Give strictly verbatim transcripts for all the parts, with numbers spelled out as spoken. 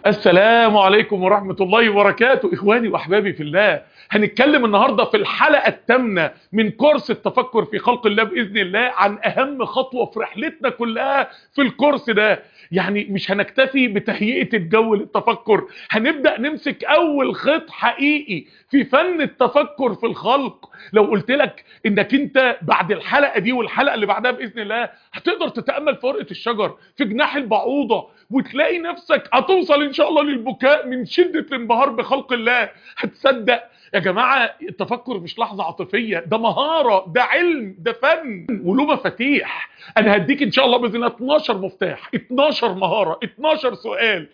السلام عليكم ورحمة الله وبركاته. إخواني وأحبابي في الله، هنتكلم النهاردة في الحلقة الثامنة من كورس التفكر في خلق الله بإذن الله عن أهم خطوة في رحلتنا كلها في الكورس ده. يعني مش هنكتفي بتهيئة الجو للتفكر، هنبدأ نمسك أول خط حقيقي في فن التفكر في الخلق. لو قلت لك إنك أنت بعد الحلقة دي والحلقة اللي بعدها بإذن الله هتقدر تتأمل في ورقة الشجر في جناح البعوضة، وتلاقي نفسك هتوصل ان شاء الله للبكاء من شدة الانبهار بخلق الله. هتصدق يا جماعة التفكر مش لحظة عاطفية، ده مهارة، ده علم، ده فن وله مفاتيح. انا هديك ان شاء الله باذن الله اتناشر مفتاح، اتناشر مهارة، اتناشر سؤال.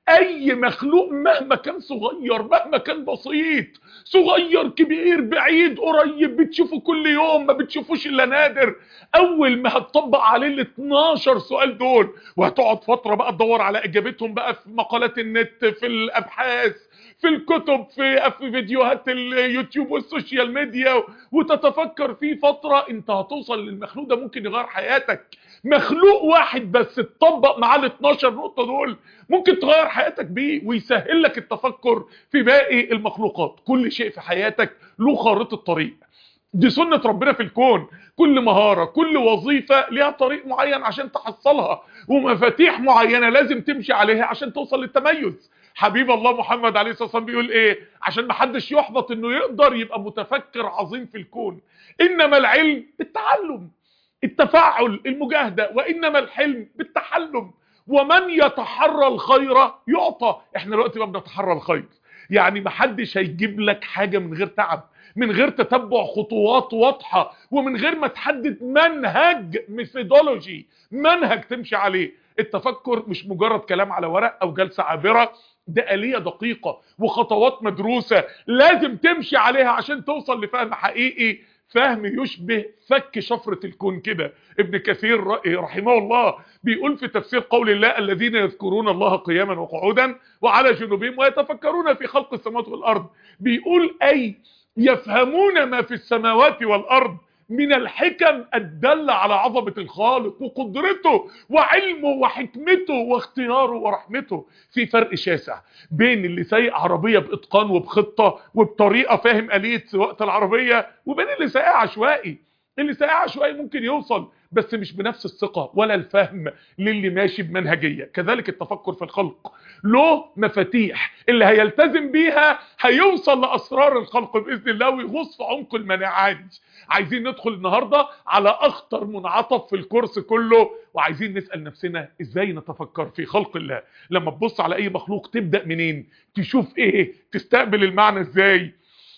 اي مخلوق مهما كان صغير، مهما كان بسيط، صغير كبير بعيد قريب، بتشوفه كل يوم ما بتشوفوش الا نادر، اول ما هتطبق عليه ال اتناشر سؤال دول وهتقعد فترة بقى تدور على اجابتهم بقى في مقالات النت، في الابحاث، في الكتب، في في فيديوهات اليوتيوب والسوشيال ميديا، وتتفكر فيه فترة، انت هتوصل للمخلوق ده ممكن يغير حياتك. مخلوق واحد بس تطبق معاه ال اتناشر نقطة دول ممكن تغير حياتك بيه ويسهل لك التفكر في باقي المخلوقات. كل شيء في حياتك له خارطة طريق، دي سنة ربنا في الكون. كل مهارة، كل وظيفة ليها طريق معين عشان تحصلها، ومفاتيح معينة لازم تمشي عليها عشان توصل للتميز. حبيب الله محمد عليه الصلاة والسلام بيقول ايه عشان محدش يحبط انه يقدر يبقى متفكر عظيم في الكون؟ انما العلم بالتعلم، التفاعل، المجاهدة، وانما الحلم بالتحلم. ومن يتحرى الخير يعطى. احنا دلوقتي ما بنتحرى الخير، يعني محدش هيجيب لك حاجة من غير تعب، من غير تتبع خطوات واضحة، ومن غير ما تحدد منهج، ميثودولوجي، منهج تمشي عليه. التفكر مش مجرد كلام على ورق او جلسة عابرة، ده آلية دقيقة وخطوات مدروسة لازم تمشي عليها عشان توصل لفهم حقيقي، فهم يشبه فك شفرة الكون كده. ابن كثير رحمه الله بيقول في تفسير قول الله: الذين يذكرون الله قياما وقعودا وعلى جنوبهم ويتفكرون في خلق السماوات والأرض. بيقول أي يفهمون ما في السماوات والأرض من الحكم الدالة على عظمة الخالق وقدرته وعلمه وحكمته واختياره ورحمته. في فرق شاسع بين اللي سايق عربية بإتقان وبخطة وبطريقة فاهم آلية سواقة العربية، وبين اللي سايق عشوائي. اللي سايق عشوائي ممكن يوصل بس مش بنفس الثقة ولا الفهم للي ماشي بمنهجية. كذلك التفكر في الخلق له مفاتيح، اللي هيلتزم بيها هيوصل لأسرار الخلق بإذن الله ويغوص في عمق المناعات. عايزين ندخل النهاردة على أخطر منعطف في الكورس كله، وعايزين نسأل نفسنا ازاي نتفكر في خلق الله. لما تبص على أي مخلوق تبدأ منين؟ تشوف ايه؟ تستقبل المعنى ازاي؟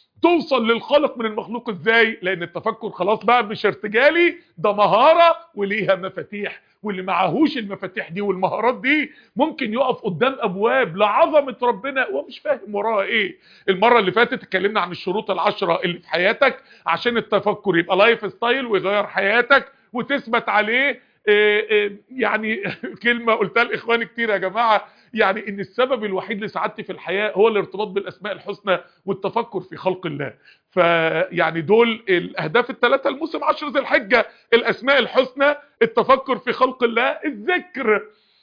توصل للخلق من المخلوق ازاي؟ لان التفكر خلاص بقى مش ارتجالي، ده مهارة وليها مفاتيح، واللي معهوش المفاتيح دي والمهارات دي ممكن يقف قدام ابواب لعظمة ربنا ومش فاهم وراها ايه. المرة اللي فاتت اتكلمنا عن الشروط العشرة اللي في حياتك عشان التفكر يبقى لايف ستايل ويغير حياتك وتثبت عليه. إيه إيه يعني كلمة قلتها لاخواني كتير يا جماعة، يعني ان السبب الوحيد لسعادتي في الحياة هو الارتباط بالاسماء الحسنى والتفكر في خلق الله. فيعني دول الاهداف الثلاثة الموسم عشر ذي الحجة: الاسماء الحسنى، التفكر في خلق الله، الذكر.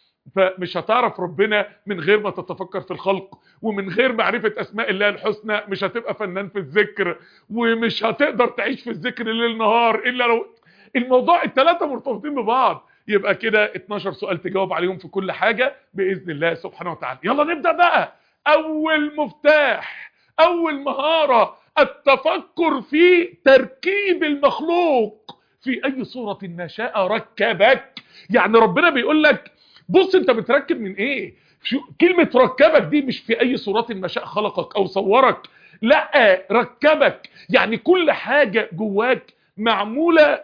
فمش هتعرف ربنا من غير ما تتفكر في الخلق، ومن غير معرفة اسماء الله الحسنى مش هتبقى فنان في الذكر، ومش هتقدر تعيش في الذكر ليل نهار الا لو الموضوع الثلاثة مرتبطين ببعض. يبقى كده اتناشر سؤال تجاوب عليهم في كل حاجة بإذن الله سبحانه وتعالى. يلا نبدأ بقى. أول مفتاح، أول مهارة: التفكر في تركيب المخلوق. في أي صورة ما شاء ركبك. يعني ربنا بيقول لك بص انت بتركب من ايه. شو كلمة ركبك دي؟ مش في أي صورة ما شاء خلقك أو صورك، لا، ركبك يعني كل حاجة جواك معمولة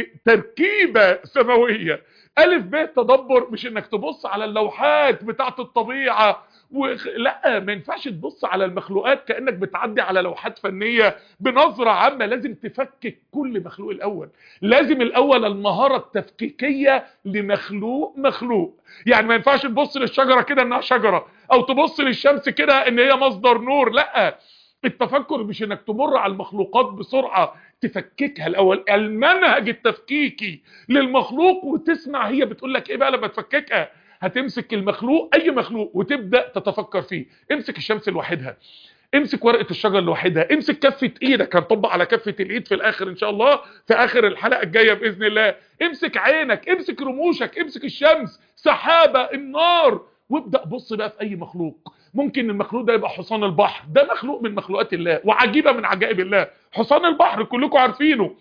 بتركيبة سماوية. ألف ب تدبر، مش انك تبص على اللوحات بتاعت الطبيعة وخ... لا، ما ينفعش تبص على المخلوقات كأنك بتعدي على لوحات فنية بنظرة عامة. لازم تفكك كل مخلوق الأول. لازم الأول المهارة التفكيكية لمخلوق مخلوق. يعني ما ينفعش تبص للشجرة كده انها شجرة، او تبص للشمس كده ان هي مصدر نور، لا. التفكر مش انك تمر على المخلوقات بسرعة، تفككها الاول، المنهج التفكيكي للمخلوق، وتسمع هي بتقول لك ايه بقى لما تفككها. هتمسك المخلوق، اي مخلوق، وتبدا تتفكر فيه. امسك الشمس لوحدها، امسك ورقه الشجر لوحدها، امسك كفه ايدك، هنطبق على كفه الايد في الاخر ان شاء الله في اخر الحلقه الجايه باذن الله. امسك عينك، امسك رموشك، امسك الشمس، سحابه، النار، وابدا بص بقى في اي مخلوق. ممكن المخلوق ده يبقى حصان البحر، ده مخلوق من مخلوقات الله وعجيبه من عجائب الله. حصان البحر كلكم عارفينه،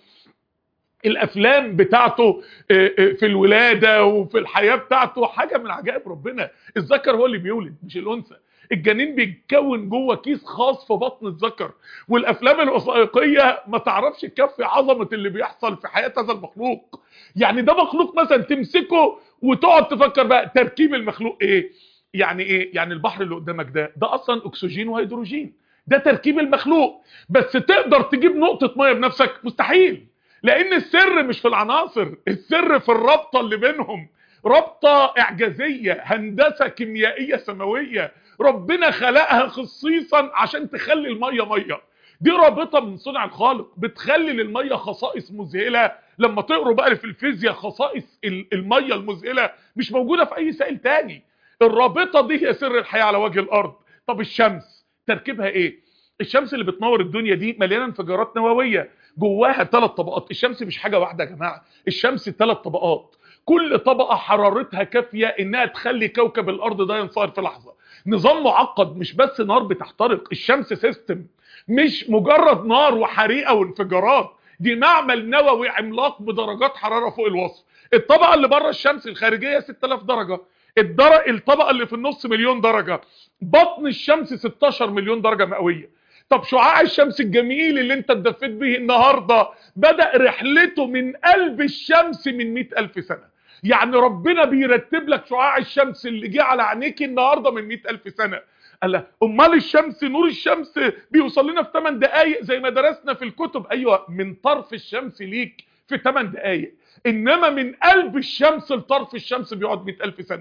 الافلام بتاعته في الولاده وفي الحياه بتاعته حاجه من عجائب ربنا. الذكر هو اللي بيولد مش الانثى، الجنين بيتكون جوه كيس خاص في بطن الذكر. والافلام الوثائقيه ما تعرفش تكفي عظمه اللي بيحصل في حياه هذا المخلوق. يعني ده مخلوق مثلا تمسكه وتقعد تفكر بقى تركيب المخلوق ايه. يعني ايه؟ يعني البحر اللي قدامك ده ده اصلا اكسجين وهيدروجين، ده تركيب المخلوق. بس تقدر تجيب نقطه ميه بنفسك؟ مستحيل، لان السر مش في العناصر، السر في الرابطه اللي بينهم، رابطه اعجازيه، هندسه كيميائيه سماويه ربنا خلقها خصيصا عشان تخلي الميه ميه. دي رابطه من صنع الخالق بتخلي للميه خصائص مذهله. لما تقروا بقى في الفيزياء خصائص الميه المذهله مش موجوده في اي سائل تاني. الرابطه دي هي سر الحياه على وجه الارض. طب الشمس تركيبها ايه؟ الشمس اللي بتنور الدنيا دي مليانه انفجارات نوويه، جواها ثلاث طبقات. الشمس مش حاجه واحده يا جماعه، الشمس ثلاث طبقات، كل طبقه حرارتها كافيه انها تخلي كوكب الارض ده ينصهر في لحظه. نظام معقد، مش بس نار بتحترق، الشمس سيستم، مش مجرد نار وحريقه وانفجارات، دي معمل نووي عملاق بدرجات حراره فوق الوصف. الطبقه اللي بره الشمس الخارجيه ستة آلاف درجه، الدرجه الطبقه اللي في النص مليون درجه، بطن الشمس ستاشر مليون درجه مئويه. طب شعاع الشمس الجميل اللي انت اتدفيت به النهارده بدأ رحلته من قلب الشمس من مئة ألف سنة. يعني ربنا بيرتب لك شعاع الشمس اللي جه على عينيك النهارده من مئة ألف سنة. قال امال الشمس، نور الشمس بيوصل لنا في ثمان دقائق زي ما درسنا في الكتب. ايوه، من طرف الشمس ليك في ثمان دقائق، انما من قلب الشمس لطرف الشمس بيقعد مئة ألف سنة.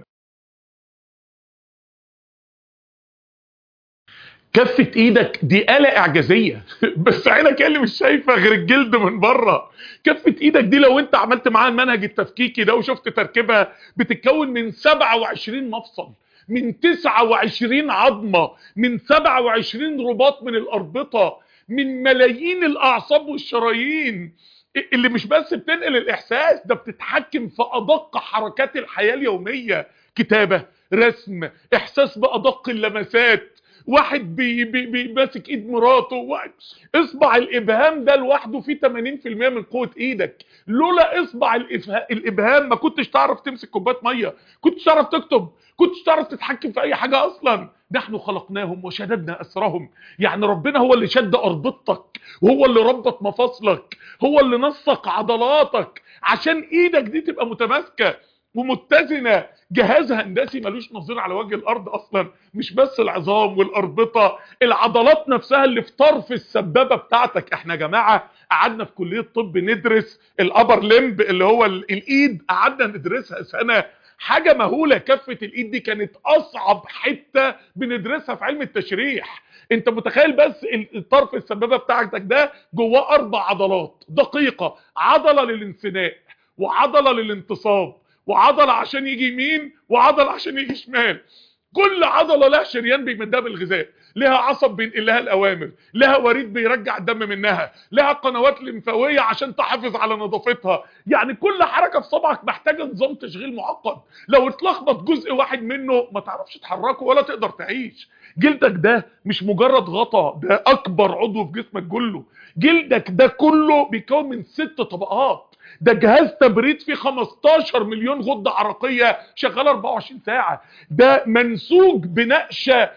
كفة ايدك دي آلة اعجازية بس عينك اللي مش شايفة غير الجلد من بره. كفة ايدك دي لو انت عملت معاها المنهج التفكيكي ده وشفت تركيبها، بتتكون من سبعة وعشرين مفصل، من تسعة وعشرين عظمة، من سبعة وعشرين رباط من الأربطة، من ملايين الأعصاب والشرايين اللي مش بس بتنقل الإحساس، ده بتتحكم في أدق حركات الحياة اليومية، كتابة، رسم، إحساس بأدق اللمسات. واحد بي بي بي ماسك ايد مراته، واحد اصبع الابهام ده لوحده فيه ثمانين في المئة من قوه ايدك. لولا اصبع الابهام ما كنتش تعرف تمسك كوبايه ميه، كنتش تعرف تكتب، كنتش تعرف تتحكم في اي حاجه اصلا. نحن خلقناهم وشددنا اسرهم. يعني ربنا هو اللي شد اربطتك، وهو اللي ربط مفاصلك، هو اللي نسق عضلاتك عشان ايدك دي تبقى متماسكه ومتزنه. جهاز هندسي ملوش نظير على وجه الارض اصلا، مش بس العظام والاربطه، العضلات نفسها اللي في طرف السبابه بتاعتك. احنا يا جماعه قعدنا في كليه الطب ندرس الابر لمب اللي هو الايد، قعدنا ندرسها سنه، حاجه مهوله. كفه الايد دي كانت اصعب حته بندرسها في علم التشريح. انت متخيل بس الطرف السبابه بتاعتك ده جواه اربع عضلات دقيقه، عضله للانثناء، وعضله للانتصاب، وعضله عشان يجي يمين، وعضله عشان يجي شمال. كل عضله لها شريان بيمدها بالغذاء، لها عصب بينقل لها الاوامر، لها وريد بيرجع الدم منها، لها قنوات لمفاويه عشان تحافظ على نظافتها. يعني كل حركه في صبعك محتاجه نظام تشغيل معقد، لو اتلخبط جزء واحد منه ما تعرفش تحركه ولا تقدر تعيش. جلدك ده مش مجرد غطا، ده اكبر عضو في جسمك كله. جلدك ده كله بيكون من ست طبقات، ده جهاز تبريد فيه خمستاشر مليون غدة عرقية شغالة اربعة وعشرين ساعة، ده منسوج بنقشة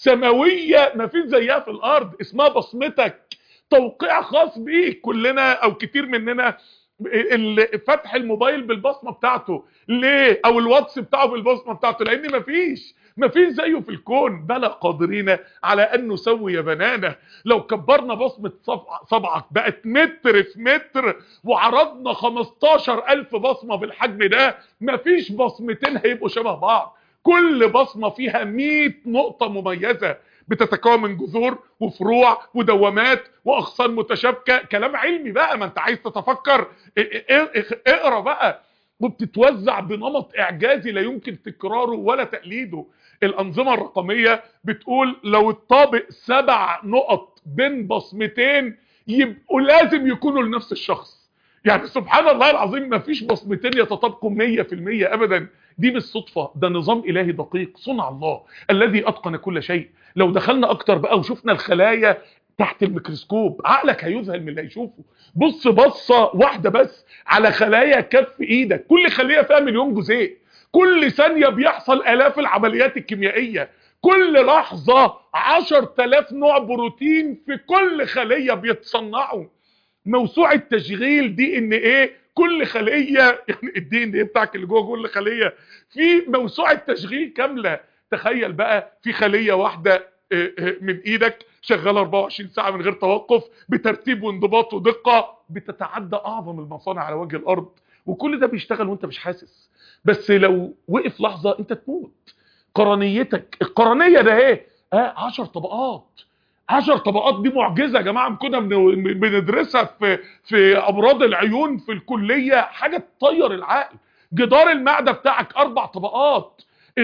سماوية ما فيش زيها في الارض اسمها بصمتك، توقيع خاص بيك. كلنا او كتير مننا فتح الموبايل بالبصمة بتاعته ليه، او الواتس بتاعه بالبصمة بتاعته، لان مفيش مفيش زيه في الكون. بلى قادرين على ان نسوي بنانه. لو كبرنا بصمة صبعك بقت متر في متر، وعرضنا خمستاشر الف بصمة بالحجم ده، مفيش بصمتين هيبقوا شبه بعض. كل بصمة فيها مئة نقطة مميزة بتتكون من جذور وفروع ودوامات واغصان متشابكه. كلام علمي بقى، ما انت عايز تتفكر اقرا بقى. وبتتوزع بنمط اعجازي لا يمكن تكراره ولا تقليده. الانظمه الرقميه بتقول لو الطابق سبع نقط بين بصمتين يبقوا لازم يكونوا لنفس الشخص. يعني سبحان الله العظيم ما فيش بصمتين يتطابقوا مية في المية ابدا. دي مش صدفه، ده نظام الهي دقيق صنع الله الذي اتقن كل شيء. لو دخلنا اكتر بقى وشفنا الخلايا تحت الميكروسكوب عقلك هيذهل من اللي هيشوفه. بص بصه واحده بس على خلايا كف ايدك، كل خليه فيها مليون جزيء، كل ثانيه بيحصل الاف العمليات الكيميائيه، كل لحظه عشرة آلاف نوع بروتين في كل خليه بيتصنعوا. موسوعه تشغيل دي ان ايه كل خليه، يعني الدي ان ايه بتاعك اللي جوه كل خليه في موسوعه تشغيل كامله. تخيل بقى في خليه واحده من ايدك شغاله أربعة وعشرين ساعه من غير توقف بترتيب وانضباط ودقه بتتعدى اعظم المصانع على وجه الارض، وكل ده بيشتغل وانت مش حاسس. بس لو وقف لحظه انت تموت. قرنيتك القرنيه ده ايه اه عشر طبقات، عشر طبقات. دي معجزه يا جماعه كنا بندرسها في في امراض العيون في الكليه، حاجه تطير العقل. جدار المعده بتاعك اربع طبقات،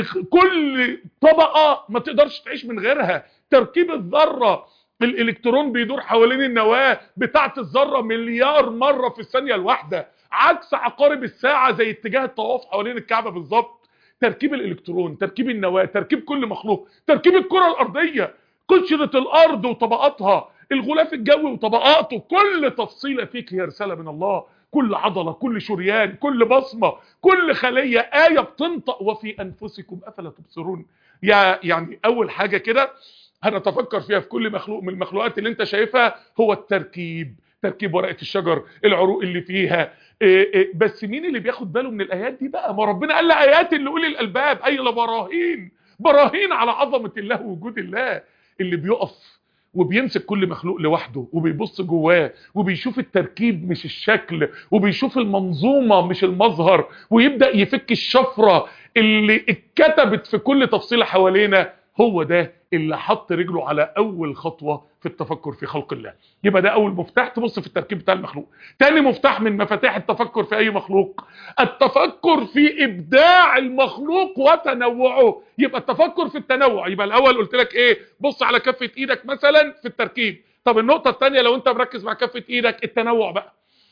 كل طبقه ما تقدرش تعيش من غيرها. تركيب الذره، الالكترون بيدور حوالين النواه بتاعه الذره مليار مره في الثانيه الواحده، عكس عقارب الساعه زي اتجاه الطواف حوالين الكعبه بالظبط. تركيب الالكترون، تركيب النواه، تركيب كل مخلوق، تركيب الكره الارضيه، قشره الارض وطبقاتها، الغلاف الجوي وطبقاته، كل تفصيله فيك هي رساله من الله. كل عضله، كل شريان، كل بصمه، كل خليه ايه بتنطق. وفي انفسكم افلا تبصرون. يا يعني اول حاجه كده هنتفكر فيها في كل مخلوق من المخلوقات اللي انت شايفها هو التركيب. تركيب ورقه الشجر، العروق اللي فيها. إيه إيه بس مين اللي بياخد باله من الايات دي بقى؟ ما ربنا قال ايات اللي اولي الالباب، اي لبراهين، براهين على عظمه الله ووجود الله. اللي بيقف وبيمسك كل مخلوق لوحده وبيبص جواه وبيشوف التركيب مش الشكل، وبيشوف المنظومه مش المظهر، ويبدا يفك الشفره اللي اتكتبت في كل تفصيله حوالينا، هو ده اللي حط رجله على اول خطوه في التفكر في خلق الله. يبقى ده اول مفتاح تبص في التركيب بتاع المخلوق. تاني مفتاح من مفاتيح التفكر في اي مخلوق التفكر في ابداع المخلوق وتنوعه. يبقى التفكر في التنوع. يبقى الاول قلت لك ايه؟ بص على كفه ايدك مثلا في التركيب. طب النقطه الثانيه لو انت مركز مع كفه ايدك التنوع بقى،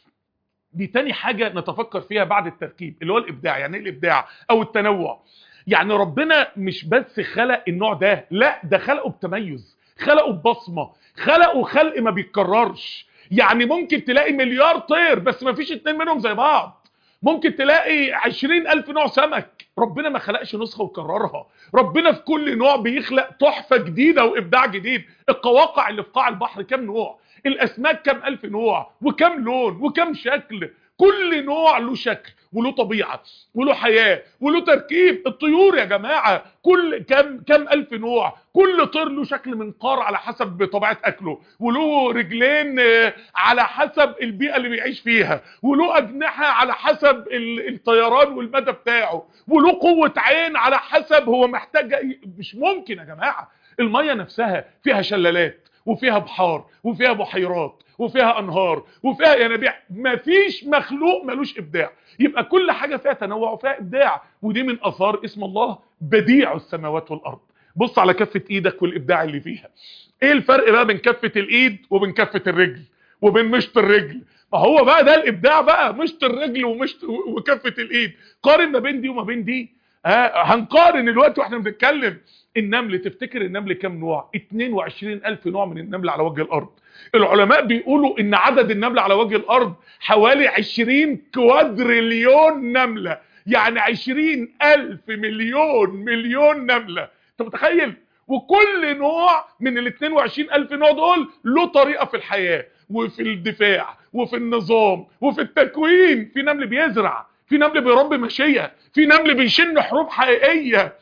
دي تاني حاجه نتفكر فيها بعد التركيب اللي هو الابداع. يعني ايه الابداع او التنوع؟ يعني ربنا مش بس خلق النوع ده، لا ده خلقه بتميز، خلقه ببصمه، خلقه خلق ما بيتكررش. يعني ممكن تلاقي مليار طير بس ما فيش اتنين منهم زي بعض. ممكن تلاقي عشرين الف نوع سمك، ربنا ما خلقش نسخه وكررها. ربنا في كل نوع بيخلق تحفه جديده وابداع جديد. القواقع اللي في قاع البحر كام نوع، الاسماك كام الف نوع وكام لون وكام شكل. كل نوع له شكل وله طبيعه وله حياه وله تركيب. الطيور يا جماعه كل كم كم الف نوع، كل طير له شكل منقار على حسب طبيعه اكله، وله رجلين على حسب البيئه اللي بيعيش فيها، وله اجنحه على حسب الطيران والمدى بتاعه، وله قوه عين على حسب هو محتاج. مش ممكن يا جماعه. الميه نفسها فيها شلالات وفيها بحار وفيها بحيرات وفيها انهار وفيها ينابيع. مفيش مخلوق ملوش ابداع. يبقى كل حاجه فيها تنوع وفيها ابداع، ودي من اثار اسم الله بديع السماوات والارض. بص على كفه ايدك والابداع اللي فيها. ايه الفرق بقى بين كفه الايد وبين كفه الرجل وبين مشط الرجل؟ ما هو بقى ده الابداع بقى، مشط الرجل ومشط وكفه الايد. قارن ما بين دي وما بين دي. ها هنقارن دلوقتي واحنا بنتكلم. النمل، تفتكر النمل كام نوع؟ اتنين وعشرين الف نوع من النمل على وجه الارض. العلماء بيقولوا ان عدد النمل على وجه الارض حوالي عشرين كوادريليون نملة، يعني عشرين الف مليون مليون نملة. انت متخيل؟ وكل نوع من ال اتنين وعشرين الف نوع دول له طريقة في الحياة وفي الدفاع وفي النظام وفي التكوين. في نمل بيزرع، في نمل بيربي ماشية، في نمل بيشن حروب حقيقية.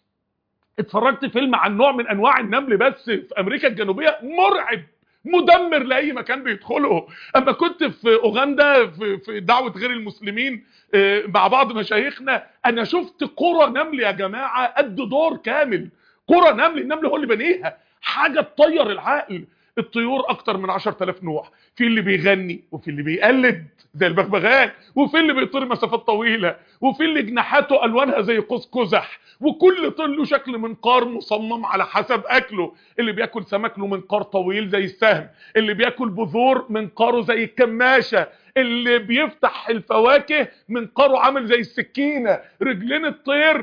اتفرجت فيلم عن نوع من انواع النمل بس في امريكا الجنوبيه، مرعب مدمر لاي مكان بيدخله. اما كنت في اوغندا في, في دعوه غير المسلمين مع بعض مشايخنا، انا شفت قرى نمل يا جماعه قد دور كامل. قرى نمل، النمل هو اللي بنيها، حاجه تطير العقل. الطيور اكتر من عشرة آلاف نوع، في اللي بيغني وفي اللي بيقلد زي البغبغان، وفي اللي بيطير مسافات طويله، وفي اللي جناحاته الوانها زي قوس قزح، وكل طير له شكل منقار مصمم على حسب اكله. اللي بياكل سمك له منقار طويل زي السهم، اللي بياكل بذور منقاره زي الكماشه، اللي بيفتح الفواكه منقاره عامل زي السكينه. رجلين الطير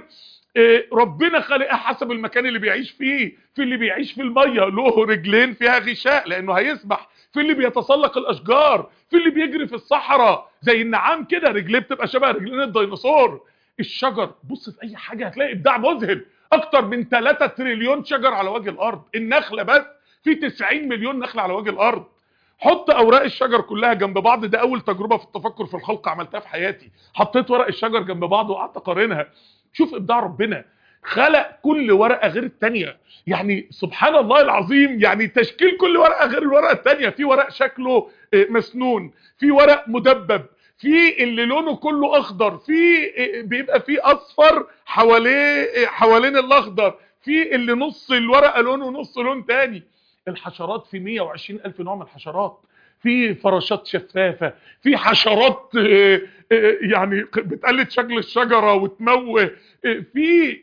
ربنا خلقها حسب المكان اللي بيعيش فيه. في اللي بيعيش في الميه له رجلين فيها غشاء لانه هيسبح، في اللي بيتسلق الاشجار، في اللي بيجري في الصحراء زي النعام كده رجليه بتبقى شبه رجلين الديناصور. الشجر بص في اي حاجه هتلاقي ابداع مذهل، اكتر من ثلاثة تريليون شجر على وجه الارض. النخله بس في تسعين مليون نخله على وجه الارض. حط اوراق الشجر كلها جنب بعض، ده اول تجربه في التفكر في الخلق عملتها في حياتي. حطيت ورق الشجر جنب بعض وقعدت اقارنها. شوف ابداع ربنا، خلق كل ورقه غير الثانيه. يعني سبحان الله العظيم، يعني تشكيل كل ورقه غير الورقه الثانيه. في ورق شكله مسنون، في ورق مدبب، في اللي لونه كله اخضر، في بيبقى فيه اصفر حواليه حوالين الاخضر، في اللي نص الورقه لونه ونص لون تاني. الحشرات في مية وعشرين الف نوع من الحشرات، في فراشات شفافه، في حشرات يعني بتقلد شكل الشجره وتموه، في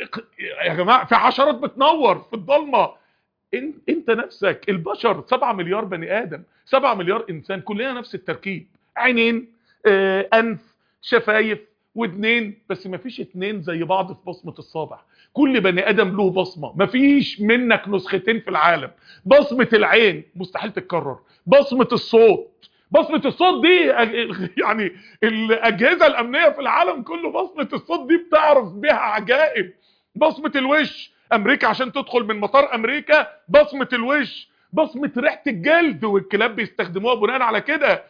يا جماعه في حشرات بتنور في الضلمه. انت نفسك البشر سبعة مليار بني ادم، سبعة مليار انسان، كلنا نفس التركيب. عينين، آه، انف، شفايف، ودنين، بس ما فيش اتنين زي بعض في بصمه الصابع. كل بني ادم له بصمه، ما فيش منك نسختين في العالم. بصمه العين مستحيل تتكرر، بصمه الصوت، بصمه الصوت دي يعني الاجهزه الامنيه في العالم كله بصمه الصوت دي بتعرف بها عجائب. بصمه الوش، امريكا عشان تدخل من مطار امريكا بصمه الوش، بصمه ريحه الجلد، والكلاب بيستخدموها بناء على كده.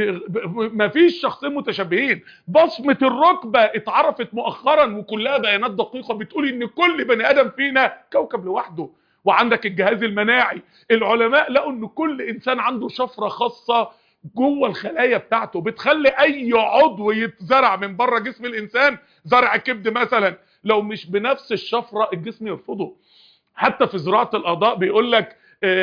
مفيش شخصين متشابهين. بصمه الركبه اتعرفت مؤخرا وكلها بيانات دقيقه بتقول ان كل بني ادم فينا كوكب لوحده. وعندك الجهاز المناعي، العلماء لقوا ان كل انسان عنده شفره خاصه جوه الخلايا بتاعته بتخلي اي عضو يتزرع من بره جسم الانسان، زرع كبد مثلا، لو مش بنفس الشفره الجسم يرفضه. حتى في زراعه الاعضاء بيقول لك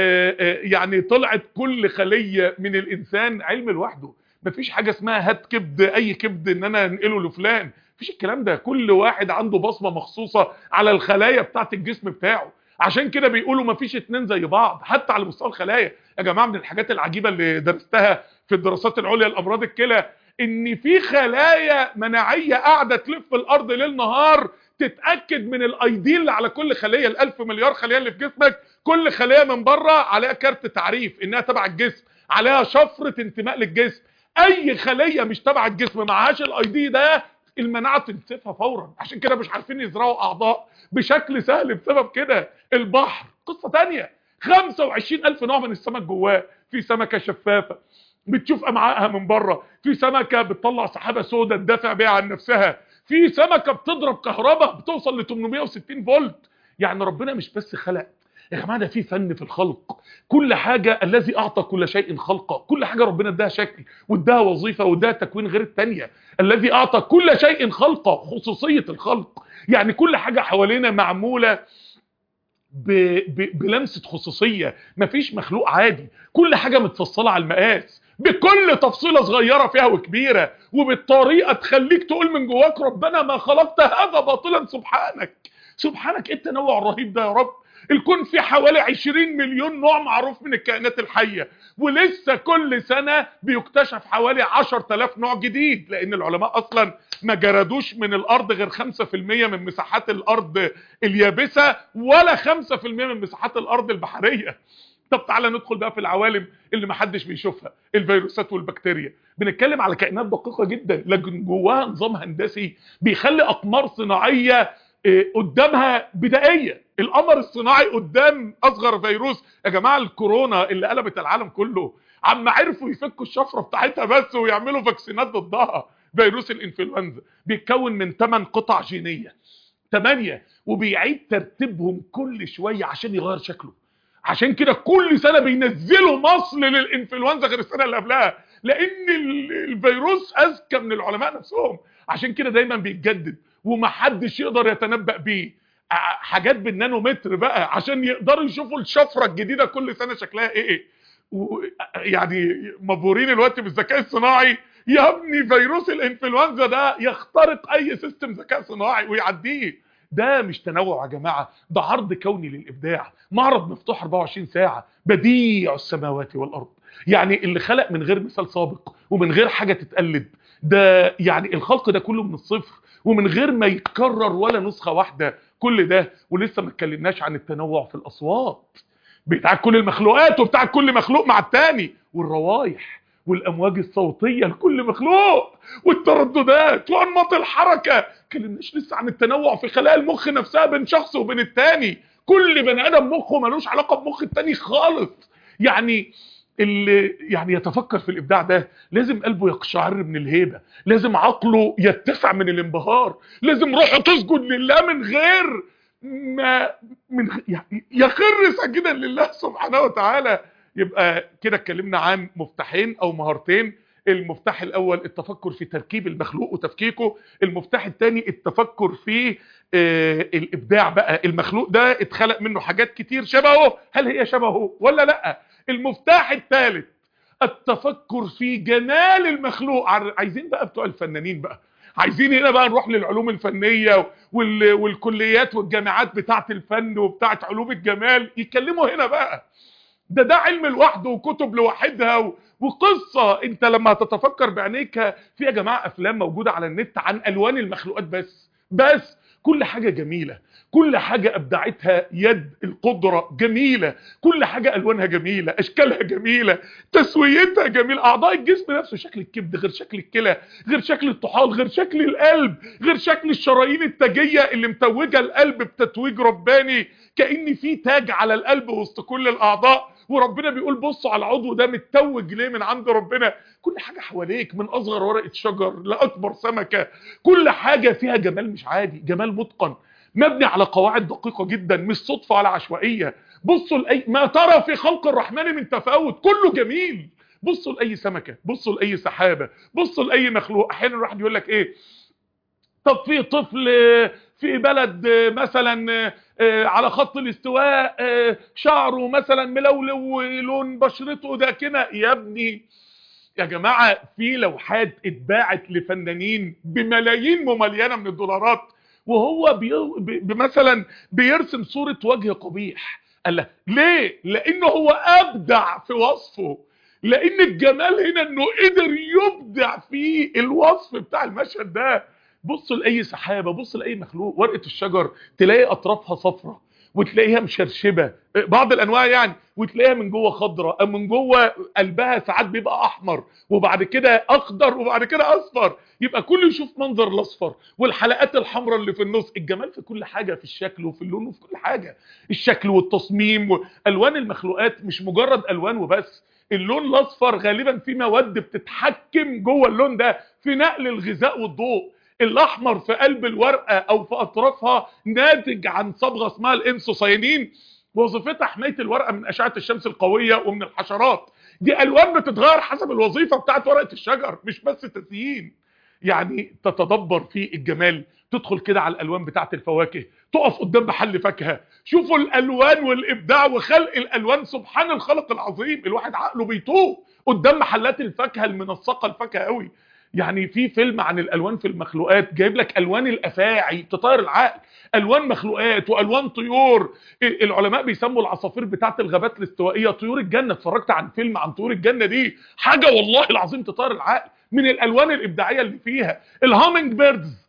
يعني طلعت كل خليه من الانسان علم لوحده. مفيش حاجه اسمها هات كبد اي كبد ان انا انقله لفلان، مفيش الكلام ده. كل واحد عنده بصمه مخصوصه على الخلايا بتاعه الجسم بتاعه. عشان كده بيقولوا مفيش اتنين زي بعض حتى على مستوى الخلايا. يا جماعه من الحاجات العجيبه اللي درستها في الدراسات العليا لامراض الكلى ان في خلايا مناعيه قاعده تلف الارض ليل نهار تتاكد من الاي دي اللي على كل خليه. الالف مليار خليه اللي في جسمك كل خليه من بره عليها كارت تعريف انها تبع الجسم، عليها شفره انتماء للجسم. اي خليه مش تبع الجسم معهاش الاي دي ده المناعه تنسفها فورا. عشان كده مش عارفين يزرعوا اعضاء بشكل سهل بسبب كده. البحر قصه ثانيه، خمسة وعشرين الف نوع من السمك جواه. في سمكه شفافه بتشوف امعائها من بره، في سمكه بتطلع سحابه سوداء تدافع بيها عن نفسها، في سمكه بتضرب كهرباء بتوصل ل ثمانمائة وستين فولت. يعني ربنا مش بس خلق يا جماعه، ده في فن في الخلق. كل حاجه الذي اعطى كل شيء خلقه، كل حاجه ربنا اداها شكل واداها وظيفه واداها تكوين غير الثانيه. الذي اعطى كل شيء خلقه، خصوصيه الخلق. يعني كل حاجه حوالينا معموله ب... ب... بلمسه خصوصيه. مفيش مخلوق عادي، كل حاجه متفصله على المقاس بكل تفصيله صغيره فيها وكبيره، وبالطريقه تخليك تقول من جواك ربنا ما خلقت هذا باطلا، سبحانك سبحانك ايه التنوع الرهيب ده يا رب. الكون فيه حوالي عشرين مليون نوع معروف من الكائنات الحيه، ولسه كل سنه بيكتشف حوالي عشرة آلاف نوع جديد، لان العلماء اصلا ما جردوش من الارض غير خمسة في المية من مساحات الارض اليابسه ولا خمسة في المية من مساحات الارض البحريه. طب تعالى ندخل بقى في العوالم اللي محدش بيشوفها، الفيروسات والبكتيريا. بنتكلم على كائنات دقيقه جدا لكن جواها نظام هندسي بيخلي اقمار صناعيه قدامها بدائيه. القمر الصناعي قدام اصغر فيروس. يا جماعه الكورونا اللي قلبت العالم كله عم عرفوا يفكوا الشفره بتاعتها بس ويعملوا فاكسينات ضدها. فيروس الانفلونزا بيتكون من ثمانية قطع جينيه، ثمانية، وبيعيد ترتيبهم كل شويه عشان يغير شكله. عشان كده كل سنه بينزلوا مصل للانفلونزا غير السنه اللي قبلها، لان الفيروس اذكى من العلماء نفسهم. عشان كده دايما بيتجدد ومحدش يقدر يتنبأ بيه. حاجات بالنانومتر بقى عشان يقدروا يشوفوا الشفره الجديده كل سنه شكلها ايه. يعني مبهورين الوقت بالذكاء الصناعي. يا ابني فيروس الانفلونزا ده يخترق اي سيستم ذكاء صناعي ويعديه. ده مش تنوع يا جماعه، ده عرض كوني للابداع، معرض مفتوح أربعة وعشرين ساعه، بديع السماوات والارض. يعني اللي خلق من غير مثال سابق ومن غير حاجه تتقلد، ده يعني الخلق ده كله من الصفر ومن غير ما يتكرر ولا نسخه واحده، كل ده ولسه ما اتكلمناش عن التنوع في الاصوات بتاع كل المخلوقات وبتاع كل مخلوق مع التاني، والروايح والامواج الصوتيه لكل مخلوق والترددات وانماط الحركه. كلمناش لسه عن التنوع في خلايا المخ نفسها بين شخص وبين التاني. كل بني ادم مخه ملوش علاقه بمخ التاني خالص. يعني اللي يعني يتفكر في الابداع ده لازم قلبه يقشعر من الهيبه، لازم عقله يتسع من الانبهار، لازم روحه تسجد لله من غير ما من يعني يخر ساجدا لله سبحانه وتعالى. يبقى كده اتكلمنا عن مفتاحين او مهارتين. المفتاح الاول التفكر في تركيب المخلوق وتفكيكه، المفتاح الثاني التفكر في آه الابداع. بقى المخلوق ده اتخلق منه حاجات كتير شبهه، هل هي شبهه ولا لا؟ المفتاح الثالث التفكر في جمال المخلوق. عايزين بقى بتوع الفنانين بقى، عايزين هنا بقى نروح للعلوم الفنية وال... والكليات والجامعات بتاعة الفن وبتاعة علوم الجمال يتكلموا هنا بقى. ده ده علم لوحده وكتب لوحدها و... وقصة. انت لما تتفكر بعينيك في يا جماعة افلام موجودة على النت عن الوان المخلوقات بس بس كل حاجة جميلة، كل حاجة ابدعتها يد القدرة جميلة، كل حاجة الوانها جميلة، اشكالها جميلة، تسويتها جميلة. اعضاء الجسم نفسه، شكل الكبد غير شكل الكلى، غير شكل الطحال، غير شكل القلب، غير شكل الشرايين التاجية اللي متوجة القلب بتتويج رباني، كأن في تاج على القلب وسط كل الاعضاء، وربنا بيقول بصوا على العضو ده متوج ليه من عند ربنا. كل حاجة حواليك من اصغر ورقة شجر لاكبر سمكة، كل حاجة فيها جمال مش عادي، جمال متقن مبني على قواعد دقيقة جدا، مش صدفة ولا عشوائية. بصوا لأي ما ترى في خلق الرحمن من تفاوت، كله جميل. بصوا لأي سمكة، بصوا لأي سحابة، بصوا لأي مخلوق. احيانا الواحد يقول لك ايه، طب في طفل في بلد مثلا على خط الاستواء شعره مثلا ملولو ولون بشرته داكنه. يا ابني يا جماعة في لوحات اتباعت لفنانين بملايين ممليانة من الدولارات وهو بي... بي... مثلا بيرسم صورة وجه قبيح. قال له ليه؟ لانه هو ابدع في وصفه، لان الجمال هنا انه قدر يبدع في الوصف بتاع المشهد ده. بص لاي سحابة، بص لاي مخلوق، ورقة الشجر تلاقي اطرافها صفرة وتلاقيها مشرشبه بعض الانواع يعني، وتلاقيها من جوه خضراء، من جوه قلبها ساعات بيبقى احمر وبعد كده اخضر وبعد كده اصفر. يبقى كله يشوف منظر الاصفر والحلقات الحمراء اللي في النص. الجمال في كل حاجه، في الشكل وفي اللون وفي كل حاجه. الشكل والتصميم والوان المخلوقات مش مجرد الوان وبس. اللون الاصفر غالبا في مواد بتتحكم جوه اللون ده في نقل الغذاء والضوء. الاحمر في قلب الورقه او في اطرافها ناتج عن صبغه اسمها الانسوساينين، وظيفتها حمايه الورقه من اشعه الشمس القويه ومن الحشرات. دي الوان بتتغير حسب الوظيفه بتاعت ورقه الشجر، مش بس تزيين. يعني تتدبر في الجمال، تدخل كده على الالوان بتاعت الفواكه، تقف قدام محل فاكهه، شوفوا الالوان والابداع وخلق الالوان. سبحان الخلق العظيم، الواحد عقله بيتوه قدام محلات الفاكهه المنسقه الفاكهه قوي. يعني في فيلم عن الالوان في المخلوقات جايب لك الوان الافاعي تطير العقل، الوان مخلوقات والوان طيور. العلماء بيسموا العصافير بتاعت الغابات الاستوائيه طيور الجنه. اتفرجت عن فيلم عن طيور الجنه، دي حاجه والله العظيم تطير العقل من الالوان الابداعيه اللي فيها. الهامينج بيردز،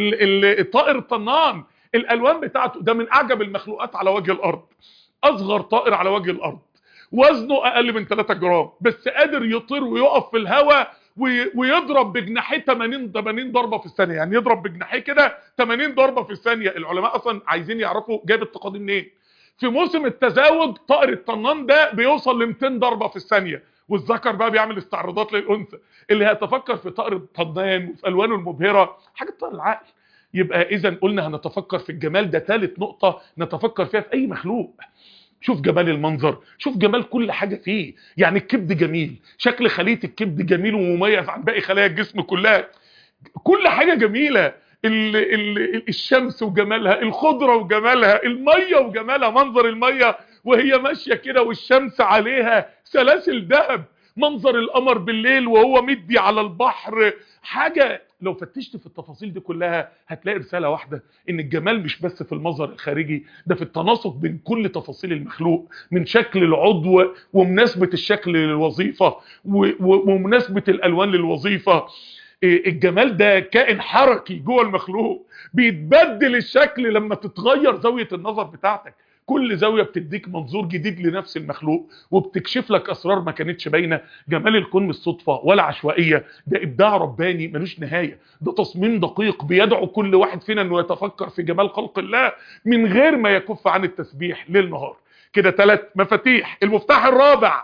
الطائر الطنان، الالوان بتاعته ده من اعجب المخلوقات على وجه الارض. اصغر طائر على وجه الارض، وزنه اقل من ثلاثة جرام، بس قادر يطير ويقف في الهواء ويضرب بجناحيه ثمانين ضربه في الثانيه. يعني يضرب بجناحيه كده ثمانين ضربه في الثانيه. العلماء اصلا عايزين يعرفوا جايب التقاديم منين. في موسم التزاوج طائر الطنان ده بيوصل ل مئتين ضربه في الثانيه، والذكر بقى بيعمل استعراضات للانثى. اللي هيتفكر في طائر الطنان وفي الوانه المبهره حاجه تطير العقل. يبقى اذا قلنا هنتفكر في الجمال، ده ثالث نقطه نتفكر فيها في اي مخلوق. شوف جمال المنظر، شوف جمال كل حاجة فيه. يعني الكبد جميل، شكل خلية الكبد جميل ومميز عن باقي خلايا الجسم كلها، كل حاجة جميلة. ال ال الشمس وجمالها، الخضرة وجمالها، المية وجمالها، منظر المية وهي ماشية كده والشمس عليها سلاسل ذهب، منظر القمر بالليل وهو مدي على البحر. حاجة لو فتشت في التفاصيل دي كلها هتلاقي رسالة واحدة، ان الجمال مش بس في المظهر الخارجي، ده في التناسق بين كل تفاصيل المخلوق، من شكل العضو ومناسبة الشكل للوظيفة ومناسبة الالوان للوظيفة. الجمال ده كائن حركي جوه المخلوق، بيتبدل الشكل لما تتغير زاوية النظر بتاعتك. كل زاوية بتديك منظور جديد لنفس المخلوق وبتكشف لك اسرار ما كانتش باينه. جمال الكون مش صدفة ولا عشوائية، ده ابداع رباني ملوش نهاية، ده تصميم دقيق بيدعو كل واحد فينا انه يتفكر في جمال خلق الله من غير ما يكف عن التسبيح ليل نهار. كده ثلاث مفاتيح. المفتاح الرابع،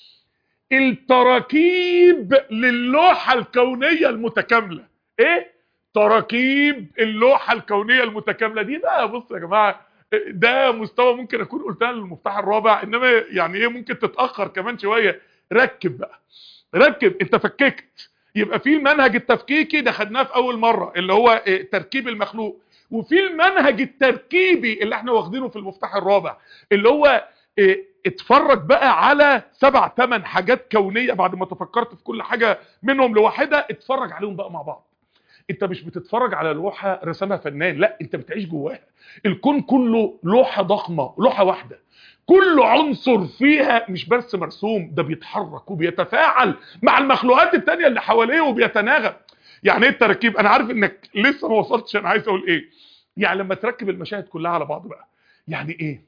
التراكيب للوحة الكونية المتكاملة. ايه تراكيب اللوحة الكونية المتكاملة دي بقى؟ بص يا جماعة، ده مستوى ممكن اكون قلتها للمفتاح الرابع، انما يعني ايه ممكن تتأخر كمان شوية. ركب بقى، ركب. انت فككت، يبقى في المنهج التفكيكي ده خدناه في اول مرة اللي هو إيه؟ تركيب المخلوق. وفي المنهج التركيبي اللي احنا واخدينه في المفتاح الرابع اللي هو إيه؟ اتفرج بقى على سبع ثمان حاجات كونية بعد ما تفكرت في كل حاجة منهم لوحدها، اتفرج عليهم بقى مع بعض. انت مش بتتفرج على لوحة رسمها فنان، لا انت بتعيش جواها. الكون كله لوحة ضخمة، لوحة واحدة، كل عنصر فيها مش بس مرسوم، ده بيتحرك وبيتفاعل مع المخلوقات التانية اللي حواليه وبيتناغم. يعني ايه التركيب؟ انا عارف انك لسه ما وصلتش انا عايز اقول ايه. يعني لما تركب المشاهد كلها على بعض بقى، يعني ايه؟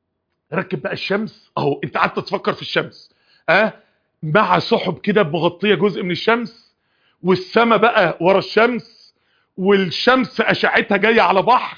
ركب بقى الشمس اهو، انت قعدت تفكر في الشمس اه مع سحب كده مغطيه جزء من الشمس، والسماء بقى ورا الشمس، والشمس اشعتها جايه على بحر،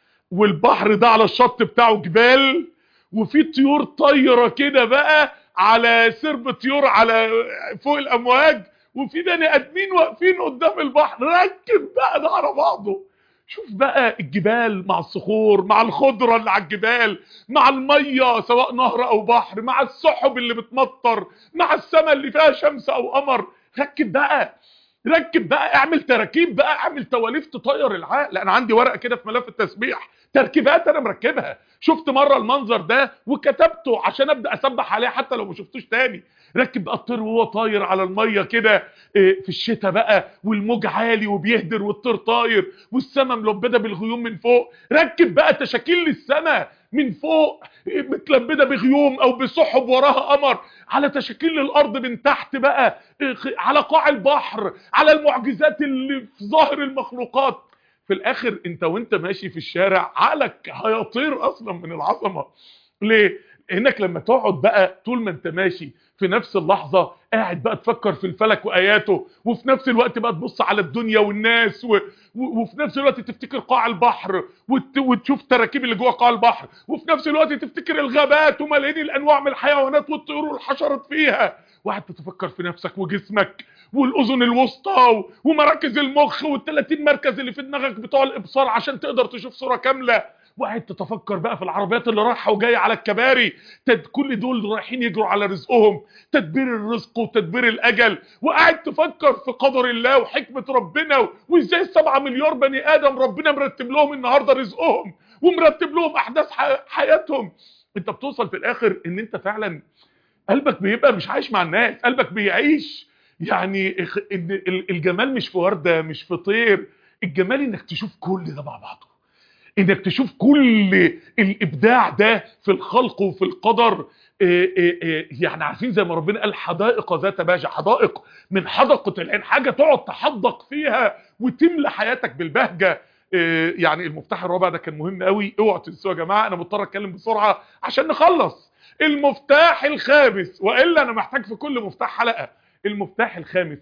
والبحر ده على الشط بتاعه جبال، وفي طيور طايره كده بقى على سرب طيور على فوق الامواج، وفي بني ادمين واقفين قدام البحر. ركب بقى ده على بعضه. شوف بقى الجبال مع الصخور، مع الخضرة اللي على الجبال، مع المية سواء نهر او بحر، مع السحب اللي بتمطر، مع السماء اللي فيها شمس او قمر. ركب بقى، ركب بقى، اعمل تراكيب بقى، اعمل تواليف تطير العقل. انا عندي ورقة كده في ملف التسبيح تركيبات انا مركبها، شفت مرة المنظر ده وكتبته عشان ابدأ اسبح عليه حتى لو ما شفتوش تاني. ركب بقى الطير وهو طاير على المية كده في الشتاء بقى، والموج عالي وبيهدر والطير طاير والسماء ملبده بالغيوم من فوق. ركب بقى تشاكيل للسماء من فوق متلبده بغيوم او بسحب وراها قمر، على تشاكيل للارض من تحت بقى، على قاع البحر، على المعجزات اللي في ظاهر المخلوقات. في الاخر انت وانت ماشي في الشارع عقلك هيطير اصلا من العظمه. ليه؟ انك لما تقعد بقى طول ما انت ماشي في نفس اللحظة قاعد بقى تفكر في الفلك وآياته، وفي نفس الوقت بقى تبص على الدنيا والناس و... و... وفي نفس الوقت تفتكر قاع البحر وت... وتشوف تراكيب اللي جوه قاع البحر، وفي نفس الوقت تفتكر الغابات وملايين الانواع من الحيوانات والطيور والحشرات فيها، وقاعد تتفكر في نفسك وجسمك والاذن الوسطى ومراكز المخ والثلاثين مركز اللي في دماغك بتوع الابصار عشان تقدر تشوف صورة كاملة، وقاعد تتفكر بقى في العربيات اللي رايحه وجايه على الكباري. تد كل دول رايحين يجروا على رزقهم، تدبير الرزق وتدبير الاجل، وقاعد تفكر في قدر الله وحكمه ربنا وازاي السبعة مليار بني ادم ربنا مرتب لهم النهارده رزقهم ومرتب لهم احداث حياتهم. انت بتوصل في الاخر ان انت فعلا قلبك بيبقى مش عايش مع الناس، قلبك بيعيش. يعني ان الجمال مش في ورده، مش في طير، الجمال انك تشوف كل ده مع بعضه، انك تشوف كل الابداع ده في الخلق وفي القدر. إيه إيه إيه يعني عارفين زي ما ربنا قال حدائق ذات بهجه، حدائق من حدقه العين، حاجه تقعد تحدق فيها وتملى حياتك بالبهجه. يعني المفتاح الرابع ده كان مهم قوي، اوعوا تنسوه يا جماعه. انا مضطر اتكلم بسرعه عشان نخلص. المفتاح الخامس، والا انا محتاج في كل مفتاح حلقه. المفتاح الخامس،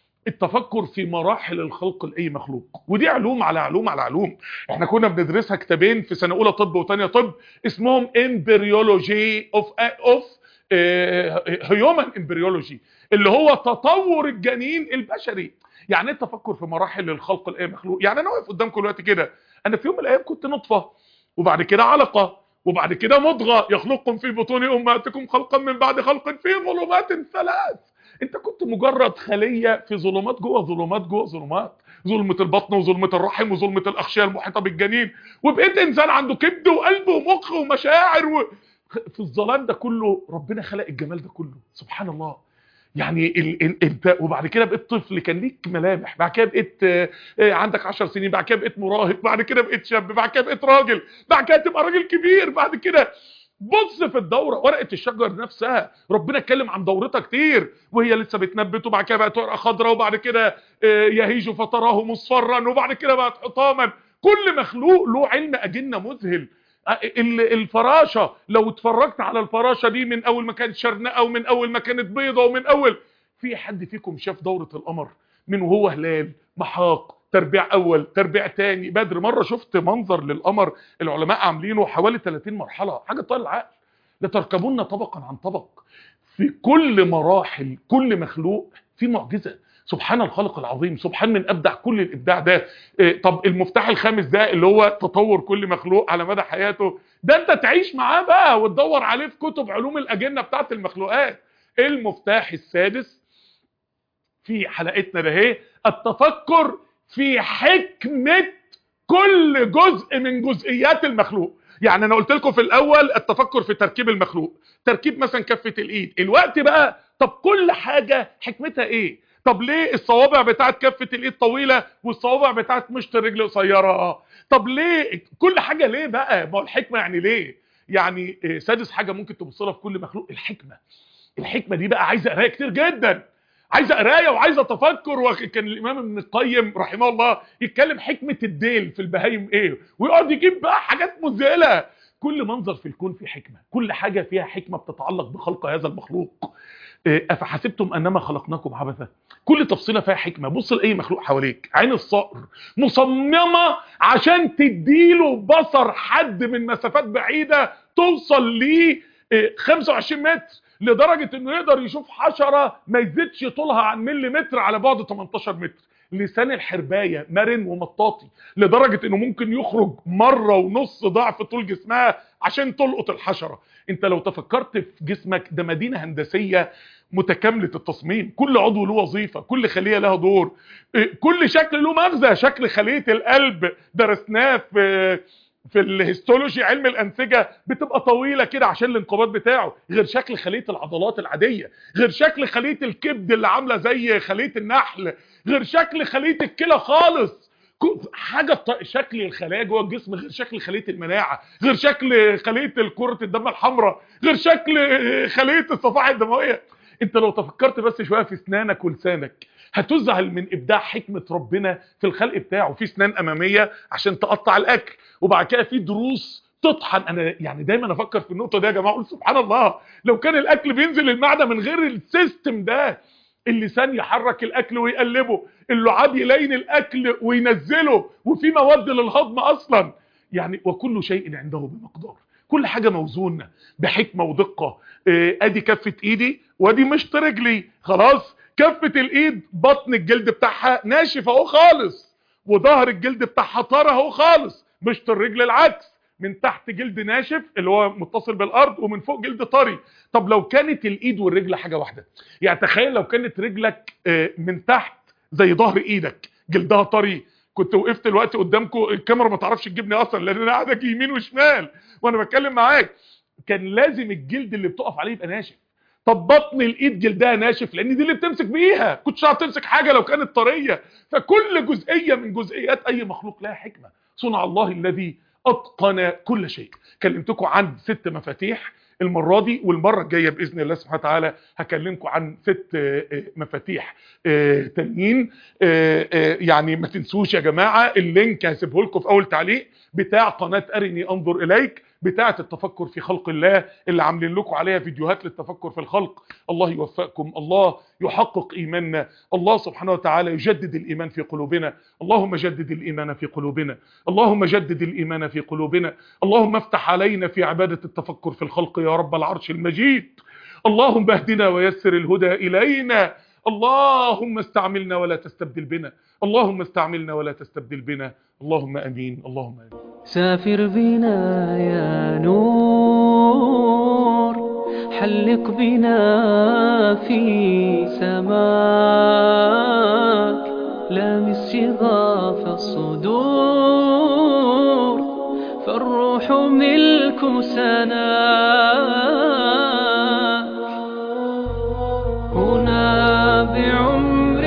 التفكر في مراحل الخلق لاي مخلوق، ودي علوم على علوم على علوم. احنا كنا بندرسها كتابين في سنه اولى طب وثانيه طب اسمهم امبريولوجي اوف اوف هيومن امبريولوجي، اللي هو تطور الجنين البشري. يعني التفكر في مراحل الخلق لاي مخلوق، يعني انا واقف قدامكم دلوقتي كده، انا في يوم من الايام كنت نطفه، وبعد كده علقه، وبعد كده مضغه، يخلقكم في بطون امهاتكم خلقا من بعد خلق في ظلمات ثلاث. انت كنت مجرد خلية في ظلمات جوه ظلمات جوه ظلمات، ظلمة البطن وظلمة الرحم وظلمة الأغشية المحيطة بالجنين، وبقيت إنسان عنده كبد وقلب ومخ ومشاعر و... في الظلام ده كله ربنا خلق الجمال ده كله، سبحان الله. يعني ال... ال... انت وبعد كده بقيت طفل كان ليك ملامح، بعد كده بقيت آه، آه، عندك عشر سنين، بعد كده بقيت مراهق، بعد كده بقيت شاب، بعد كده بقيت راجل، بعد كده تبقى راجل كبير، بعد كده بص في الدورة ورقة الشجر نفسها ربنا اتكلم عن دورتها كتير وهي لسه بتنبت، وبعد كده بقت ورقة خضراء، وبعد كده آه، يهيج فتراه مصفرا، وبعد كده بقت حطاما. كل مخلوق له علم أجنة مذهل. آه، ال- الفراشة لو اتفرجت على الفراشة دي من أول ما كانت شرنقة ومن أول ما كانت بيضة ومن أول، في حد فيكم شاف دورة القمر من وهو هلال محاق تربيع اول تربيع تاني بدر؟ مره شفت منظر للقمر العلماء عاملينه حوالي ثلاثين مرحله، حاجه طال العقل. لتركبون طبقا عن طبق. في كل مراحل كل مخلوق في معجزه. سبحان الخالق العظيم، سبحان من ابدع كل الابداع ده. إيه طب المفتاح الخامس ده اللي هو تطور كل مخلوق على مدى حياته، ده انت تعيش معاه بقى وتدور عليه في كتب علوم الاجنه بتاعت المخلوقات. المفتاح السادس في حلقتنا ده اهي، التفكر في حكمة كل جزء من جزئيات المخلوق. يعني انا قلت لكم في الاول التفكر في تركيب المخلوق، تركيب مثلا كفة الايد، الوقت بقى طب كل حاجة حكمتها ايه؟ طب ليه الصوابع بتاعت كفة الايد طويلة والصوابع بتاعت مشط الرجل قصيرة؟ طب ليه كل حاجة ليه بقى؟ ما هو الحكمة يعني ليه؟ يعني إيه، سادس حاجة ممكن تبص لها في كل مخلوق، الحكمة. الحكمة دي بقى عايزة قرايه كتير جدا، عايزه قرايه وعايزه تفكر. وكان الامام ابن القيم رحمه الله يتكلم حكمه الديل في البهايم ايه، ويقعد يجيب بقى حاجات مذهله. كل منظر في الكون فيه حكمه، كل حاجه فيها حكمه بتتعلق بخلق هذا المخلوق. إيه، افحسبتم انما خلقناكم عبثا؟ كل تفصيله فيها حكمه. بص لاي مخلوق حواليك، عين الصقر مصممه عشان تديله بصر حد من مسافات بعيده توصل ل خمسة وعشرين متر، لدرجة انه يقدر يشوف حشرة ما يزيدش طولها عن مليمتر على بعد تمنتاشر متر. لسان الحرباية مرن ومطاطي لدرجة انه ممكن يخرج مرة ونص ضعف طول جسمها عشان تلقط الحشرة. انت لو تفكرت في جسمك ده مدينة هندسية متكاملة التصميم، كل عضو له وظيفة، كل خلية لها دور، كل شكل له مغزى. شكل خلية القلب درسناه في في الهيستولوجي علم الانسجه، بتبقى طويله كده عشان الانقباض بتاعه، غير شكل خليه العضلات العاديه، غير شكل خليه الكبد اللي عامله زي خليه النحل، غير شكل خليه الكلى خالص. حاجه شكل الخلايا جوه الجسم غير شكل خليه المناعه، غير شكل خليه كره الدم الحمراء، غير شكل خليه الصفائح الدمويه. انت لو تفكرت بس شويه في اسنانك ولسانك هتزعل من ابداع حكمه ربنا في الخلق بتاعه. في اسنان اماميه عشان تقطع الاكل، وبعد كده في ضروس تطحن. انا يعني دايما افكر في النقطه دي يا جماعه، اقول سبحان الله لو كان الاكل بينزل المعده من غير السيستم ده. اللسان يحرك الاكل ويقلبه، اللعاب يلين الاكل وينزله، وفي مواد للهضم اصلا. يعني وكل شيء عنده بمقدار، كل حاجه موزونه بحكمه ودقه. إيه، ادي كفه ايدي وادي مشط رجلي، خلاص. كفه الايد بطن الجلد بتاعها ناشف اهو خالص، وظهر الجلد بتاعها طرى اهو خالص. مشط الرجل العكس، من تحت جلد ناشف اللي هو متصل بالارض، ومن فوق جلد طري. طب لو كانت الايد والرجل حاجه واحده، يعني تخيل لو كانت رجلك من تحت زي ظهر ايدك جلدها طري، كنت وقفت الوقت قدامكم الكاميرا ما تعرفش تجيبني اصلا لان انا قاعد اجي يمين وشمال وانا بتكلم معاك. كان لازم الجلد اللي بتقف عليه يبقى ناشف. طب بطن الايد جلدها ناشف لان دي اللي بتمسك بيها، كنتش هتعرف تمسك حاجه لو كانت طريه. فكل جزئيه من جزئيات اي مخلوق لها حكمه. صنع الله الذي اتقن كل شيء. كلمتكم عن ست مفاتيح المره دي، والمره الجايه باذن الله سبحانه وتعالى هكلمكم عن ست مفاتيح تانيين. يعني ما تنسوش يا جماعه، اللينك هسيبه لكم في اول تعليق بتاع قناه ارني انظر اليك، بتاعه التفكر في خلق الله اللي عاملين لكم عليها فيديوهات للتفكر في الخلق. الله يوفقكم، الله يحقق ايماننا، الله سبحانه وتعالى يجدد الايمان في قلوبنا. اللهم جدد الايمان في قلوبنا، اللهم جدد الايمان في قلوبنا، اللهم افتح علينا في عباده التفكر في الخلق يا رب العرش المجيد. اللهم اهدنا ويسر الهدى الينا، اللهم استعملنا ولا تستبدل بنا، اللهم استعملنا ولا تستبدل بنا، اللهم امين، اللهم امين. سافر بنا يا نور، حلق بنا في سماك، لامس شغاف الصدور، فالروح ملك سناء هنا بعمر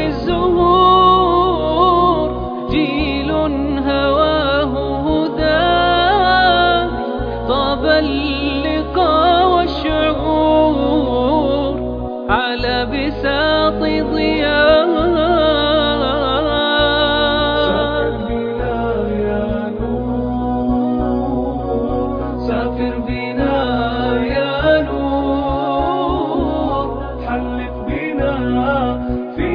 الزهور، جيل هواه هدى طاب اللقاء والشعور على بساط ضياء. سافر بنا يا نور، حلق بنا في